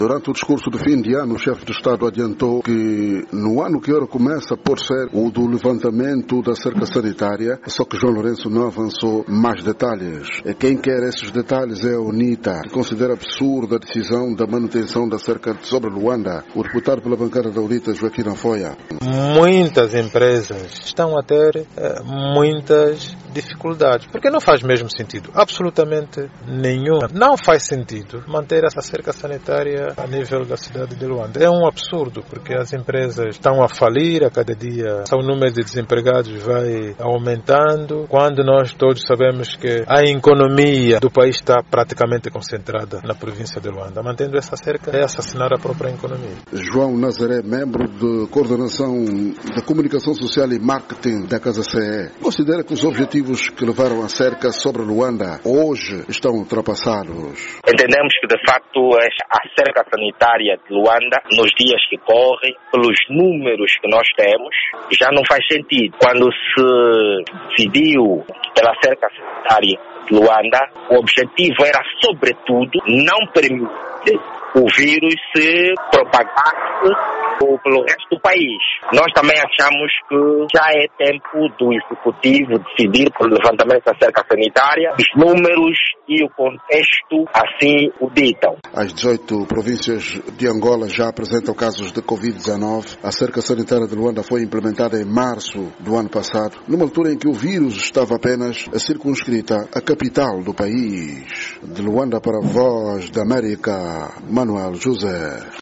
Durante o discurso de fim de ano, o chefe de Estado adiantou que no ano que agora começa pode ser o do levantamento da cerca sanitária, só que João Lourenço não avançou mais detalhes. Quem quer esses detalhes é a UNITA, que considera absurda a decisão da manutenção da cerca sobre Luanda. O deputado pela bancada da UNITA, Joaquim Afoia. Muitas empresas estão a ter muitas dificuldades, porque não faz mesmo sentido, absolutamente nenhum. Não faz sentido manter essa cerca sanitária a nível da cidade de Luanda. É um absurdo, porque as empresas estão a falir a cada dia, o número de desempregados vai aumentando, quando nós todos sabemos que a economia do país está praticamente concentrada na província de Luanda. Mantendo essa cerca é assassinar a própria economia. João Nazaré, membro de coordenação da comunicação social e marketing da Casa CE, considera que os objetivos que levaram a cerca sobre Luanda hoje estão ultrapassados. Entendemos que, de facto, a cerca sanitária de Luanda, nos dias que correm, pelos números que nós temos, já não faz sentido. Quando se decidiu pela cerca sanitária de Luanda, o objetivo era, sobretudo, não permitir o vírus se propagasse pelo resto do país. Nós também achamos que já é tempo do Executivo decidir pelo levantamento da cerca sanitária. Os números e o contexto assim o ditam. As 18 províncias de Angola já apresentam casos de Covid-19. A cerca sanitária de Luanda foi implementada em março do ano passado, numa altura em que o vírus estava apenas circunscrita à capital do país. De Luanda para a Voz da América, Manuel José.